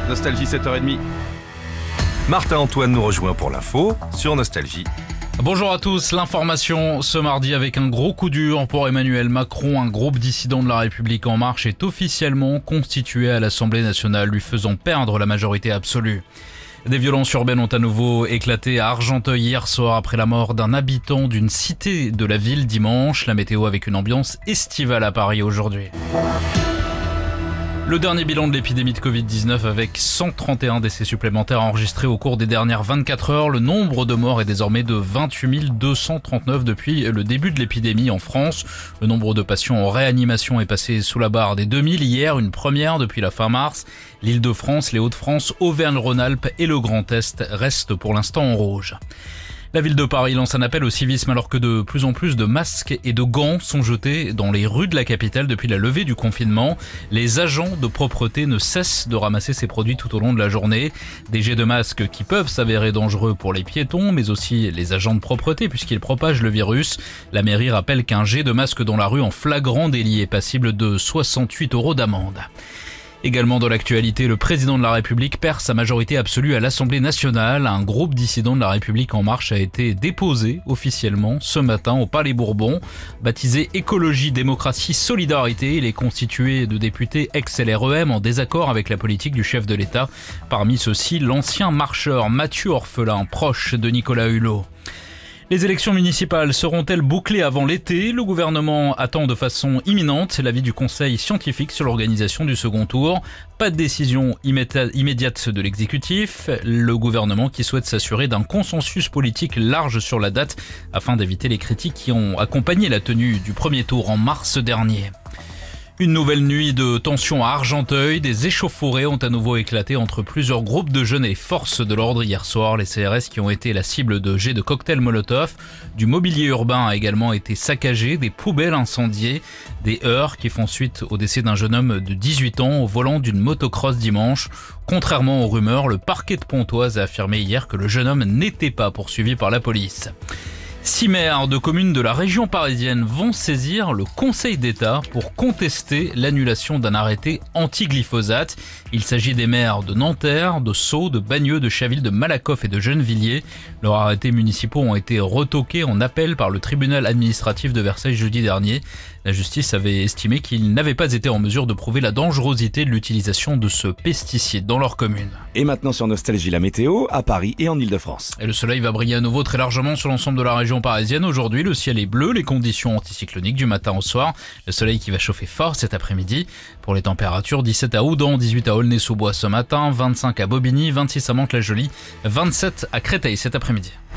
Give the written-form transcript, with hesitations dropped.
Nostalgie 7h30. Martin-Antoine nous rejoint pour l'info sur Nostalgie. Bonjour à tous, l'information ce mardi avec un gros coup dur pour Emmanuel Macron. Un groupe dissident de la République En Marche est officiellement constitué à l'Assemblée nationale, lui faisant perdre la majorité absolue. Des violences urbaines ont à nouveau éclaté à Argenteuil hier soir après la mort d'un habitant d'une cité de la ville dimanche. La météo avec une ambiance estivale à Paris aujourd'hui. Le dernier bilan de l'épidémie de Covid-19 avec 131 décès supplémentaires enregistrés au cours des dernières 24 heures. Le nombre de morts est désormais de 28 239 depuis le début de l'épidémie en France. Le nombre de patients en réanimation est passé sous la barre des 2000 hier, une première depuis la fin mars. L'Île-de-France, les Hauts-de-France, Auvergne-Rhône-Alpes et le Grand Est restent pour l'instant en rouge. La ville de Paris lance un appel au civisme alors que de plus en plus de masques et de gants sont jetés dans les rues de la capitale depuis la levée du confinement. Les agents de propreté ne cessent de ramasser ces produits tout au long de la journée. Des jets de masques qui peuvent s'avérer dangereux pour les piétons, mais aussi les agents de propreté puisqu'ils propagent le virus. La mairie rappelle qu'un jet de masque dans la rue en flagrant délit est passible de 68 € d'amende. Également dans l'actualité, le président de la République perd sa majorité absolue à l'Assemblée nationale. Un groupe dissident de la République En Marche a été déposé officiellement ce matin au Palais Bourbon. Baptisé Écologie, Démocratie, Solidarité, il est constitué de députés ex-LREM en désaccord avec la politique du chef de l'État. Parmi ceux-ci, l'ancien marcheur Mathieu Orphelin, proche de Nicolas Hulot. Les élections municipales seront-elles bouclées avant l'été ? Le gouvernement attend de façon imminente l'avis du conseil scientifique sur l'organisation du second tour. Pas de décision immédiate de l'exécutif. Le gouvernement qui souhaite s'assurer d'un consensus politique large sur la date afin d'éviter les critiques qui ont accompagné la tenue du premier tour en mars dernier. Une nouvelle nuit de tension à Argenteuil. Des échauffourées ont à nouveau éclaté entre plusieurs groupes de jeunes et forces de l'ordre hier soir. Les CRS qui ont été la cible de jets de cocktails Molotov. Du mobilier urbain a également été saccagé, des poubelles incendiées, des heurts qui font suite au décès d'un jeune homme de 18 ans au volant d'une motocross dimanche. Contrairement aux rumeurs, le parquet de Pontoise a affirmé hier que le jeune homme n'était pas poursuivi par la police. 6 maires de communes de la région parisienne vont saisir le Conseil d'État pour contester l'annulation d'un arrêté anti-glyphosate. Il s'agit des maires de Nanterre, de Sceaux, de Bagneux, de Chaville, de Malakoff et de Gennevilliers. Leurs arrêtés municipaux ont été retoqués en appel par le tribunal administratif de Versailles jeudi dernier. La justice avait estimé qu'ils n'avaient pas été en mesure de prouver la dangerosité de l'utilisation de ce pesticide dans leur commune. Et maintenant sur Nostalgie, la météo à Paris et en Île-de-France. Et le soleil va briller à nouveau très largement sur l'ensemble de la région parisienne. Aujourd'hui, le ciel est bleu, les conditions anticycloniques du matin au soir. Le soleil qui va chauffer fort cet après-midi. Pour les températures, 17 à Houdan, 18 à Aulnay-sous-Bois ce matin, 25 à Bobigny, 26 à Mantes-la-Jolie, 27 à Créteil cet après-midi.